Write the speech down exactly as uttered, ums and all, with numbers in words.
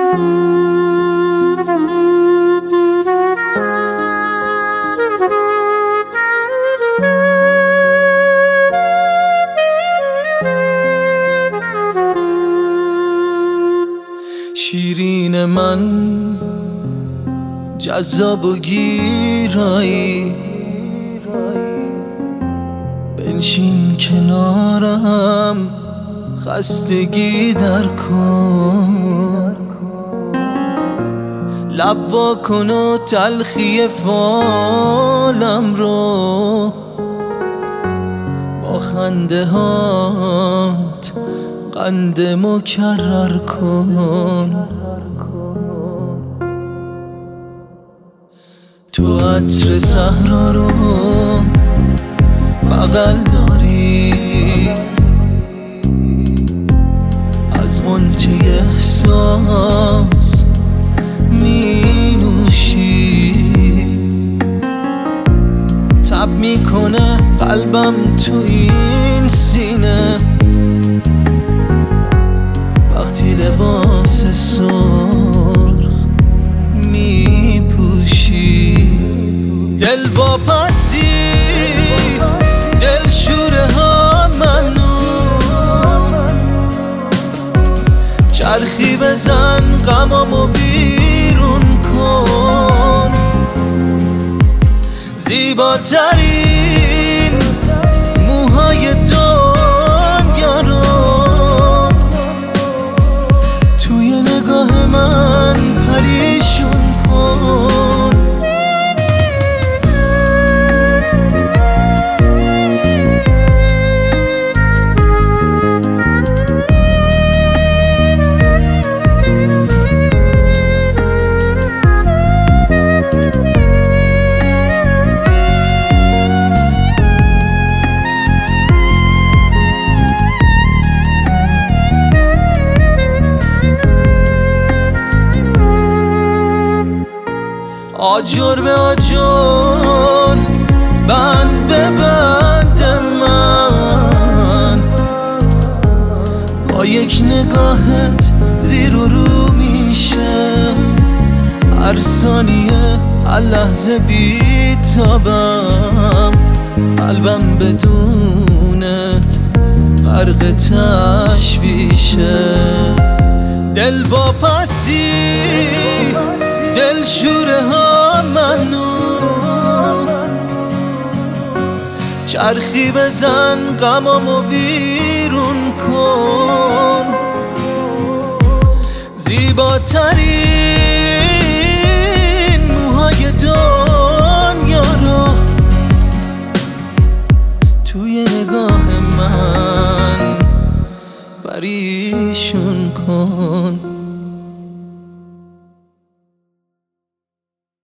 شیرین من جذاب و گیرایی، بنشین کنارم خستگی در کن، لب وا کن و تلخی فالم رو با خنده هات قند مکرر کن. تو عطر صحرا رو بغل داری، از غنچه احساس می نوشی، تب میکنه قلبم تو این سینه وقتی لباس سرخ می پوشی. دل واپسی، دل شوره ها ممنون، چرخی بزن غمامو بیرون کن، زیباترین موهای دنیا رو توی نگاه من پریشون کن. آجر به آجر بند به بند من، با یک نگاهت زیر و رو میشه هر ثانیه، هر لحظه بیتابم، قلبم بدونت غرق تشویشه. دل واپسی، دل شوره ها ممنون، چرخی بزن غمامو بیرون کن، زیباترین موهای دنیا رو توی نگاه من پریشون کن.